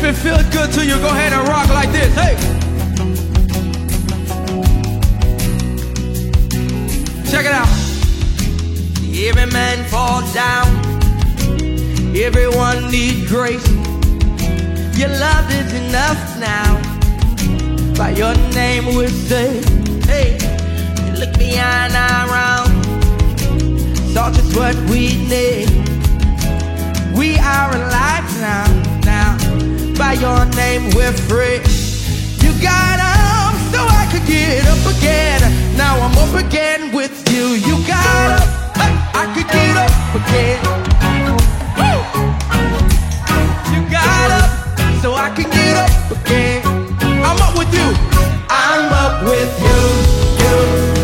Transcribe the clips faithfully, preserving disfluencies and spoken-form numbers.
If it feels good to you, go ahead and rock like this. Hey! Check it out. Every man falls down. Everyone needs grace. Your love is enough now. By your name we're saved. Hey, you look beyond our round. Salt is what we need. We are alive now. Now, by your name we're free. You got up so I could get up again. Now I'm up again with you. You got up, hey, I could get up again. Woo! You got up so I can get up again. I'm up with you. I'm up with you. You.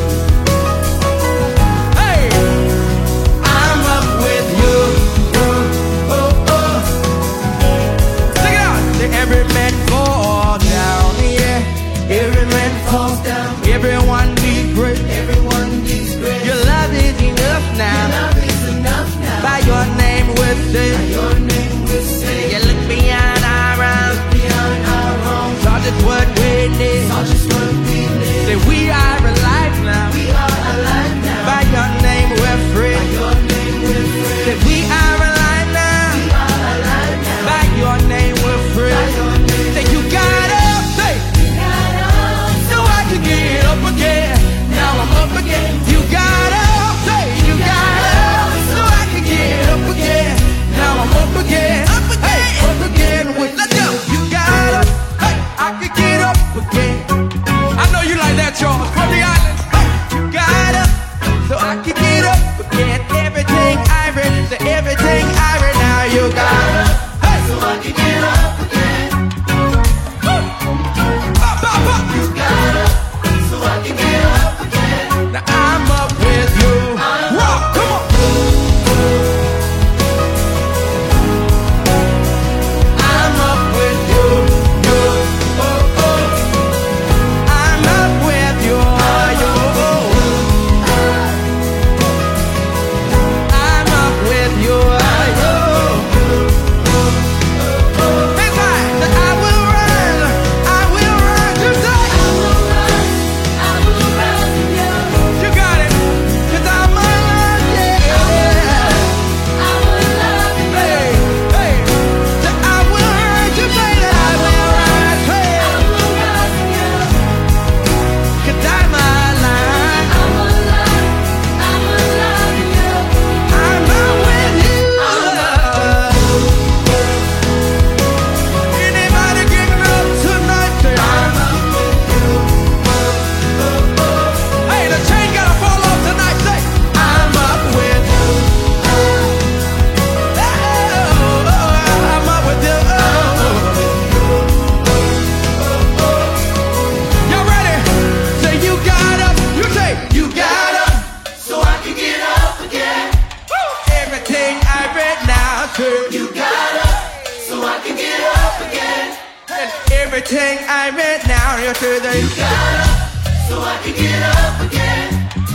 Hey, I'm up with you. Oh, oh, oh. Check it out. Say every man fall down. Yeah, every man falls down. Everyone needs grace. Everyone needs grace. Your love is enough now. Your love is enough now. By your name we're saved. By your name we're saved. You look beyond our wrongs. Look beyond our wrongs. All just what we need. All just what we need. Say we are alive now. We are alive now. By your name we're free. By your name we're free. Say we are alive now. We are alive now. By your name we're free. By your name. Say you got up. Say you got up. So I can get up again. Now I'm up again. You got up. Say you got up. So I can get up again. Now I'm up again. Up again. Hey, up again with let's go. You got up. Hey, I can get up again. I know you like that, Charles. From the island. Hey, you got up. So I can get up again. Everything I read, so everything I read. Now you got up. Hey, so I can get up again. Up, up, up. You got up. So I can get up again. Now I'm up with you. Walk, come on. I'm up with you. You, oh, oh. I'm up with you. You, oh. I'm up with you. You. Big time that I will run. I will run today. I will run. You got it. 'Cause I'm alive, yeah. I will love you. Hey, hey. That I will run today. That I will run. Hey. I will run. 'Cause I'm alive. I'm alive. I'm alive. I'm up with you. Anybody getting up tonight? Say I'm up with you. Hey, the chain gotta fall off tonight. Say I'm up with you. Oh, I'm up with you. Y'all ready? Say you got up. You say you got up. So I can get up again. Everything I read now. Say you got up. So I can get up again. And everything I read now. You say that you got up. So I can get up again.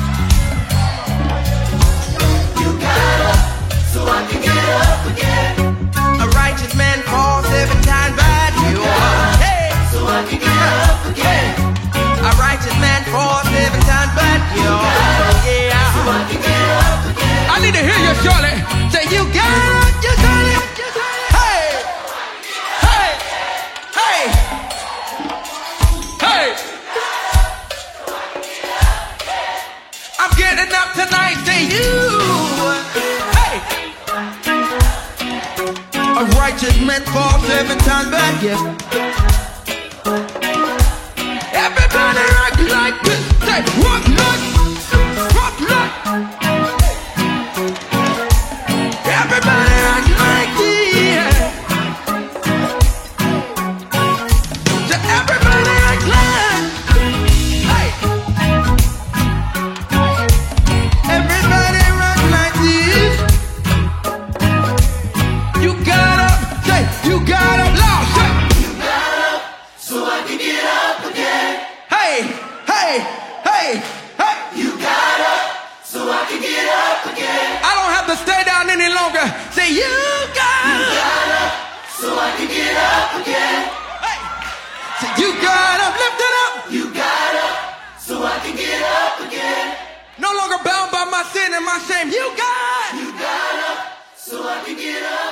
You got up. So I can get up again. A righteous man falls seven times, but you are. Hey, so I can get up again. A righteous man falls seven times, but you are. Yeah, so I can get up again. I need to hear you, Charlie. Say you got up, you got it. Hey, hey, hey, hey. I'm getting up tonight, say you. Hey. A righteous man falls seven times, but yeah. Everybody rock like this. Say rock like, rock like. Everybody rock like this. So everybody rock like. Hey. Everybody rock like this. You got up, say you got up loud, say you got up, so I can get up again. Hey, hey, hey, hey. shame. You got, you got up so I can get up.